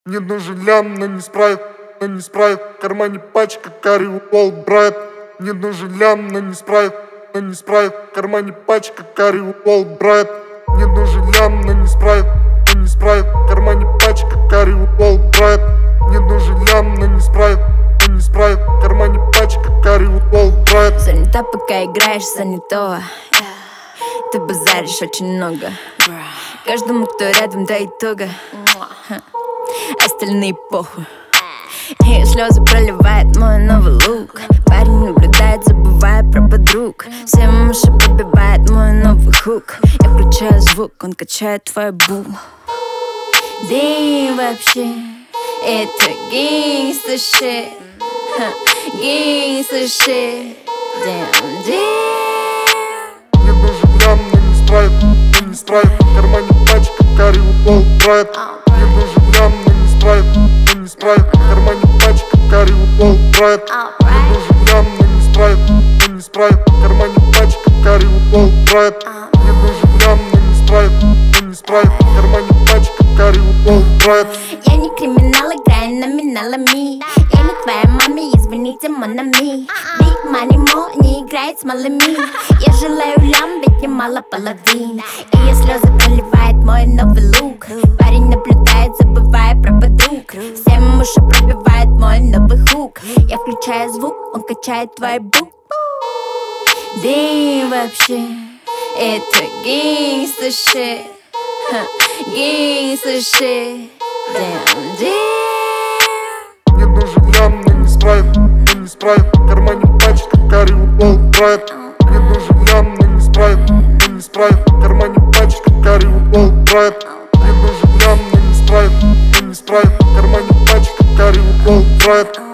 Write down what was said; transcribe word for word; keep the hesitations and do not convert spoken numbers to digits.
Мне нужен лям, но не спрайт, но не спрайт. В кармане пачка карри Уолл Брайт. Мне нужен лям, но не спрайт, но не спрайт. В кармане пачка карри Уолл Брайт. Мне нужен лям, но не спрайт, но не спрайт. В кармане пачка карри Уолл Брайт. Мне нужен лям, но не спрайт, но не спрайт. В кармане пачка карри Уолл Брайт. Занята, пока играешь занятого. Ты базаришь очень много. Каждому, кто рядом, до итога. Остальные похуй. Ее слезы проливает мой новый лук. Парень наблюдает, забывая про подруг. Всем уши пробивает мой новый хук. Я включаю звук, он качает твой бу. Дым вообще, это гангста shit. Гангста shit. Damn, damn. Мне нужен лям, но не спрайт, но не спрайт. В кармане пачка карри Уолл Брайт. Мне нужен лям, но не спрайт, но не спрайт. В кармане пачка карри Уолл Брайт. Мне нужен лям, но не спрайт, но не спрайт. В кармане пачка карри Уолл Брайт. Мне нужен лям, но не спрайт, но не спрайт. В кармане пачка карри Уолл Брайт. Я не криминал, играю номиналами. Я не твоя мама, извините, монами. Big money more не играет с малыми. Я желаю лям, ведь я мало половин. Ее слезы проливает мой новый лук. Парень наблюдает, забывая про подруг. Всем уши пробивает мой новый хук. Я включаю звук, он качает твой бук. Дым вообще, это гангста shit. Гангста shit. Damn, damn. Мне нужен лям, но не спрайт, но не спрайт. В кармане пачка карри Уолл Брайт. Мне нужен лям, но не спрайт, но не спрайт. В кармане пачка карри Уолл Брайт. Мне нужен лям, но не спрайт, но не спрайт. В кармане пачка карри Уолл Брайт.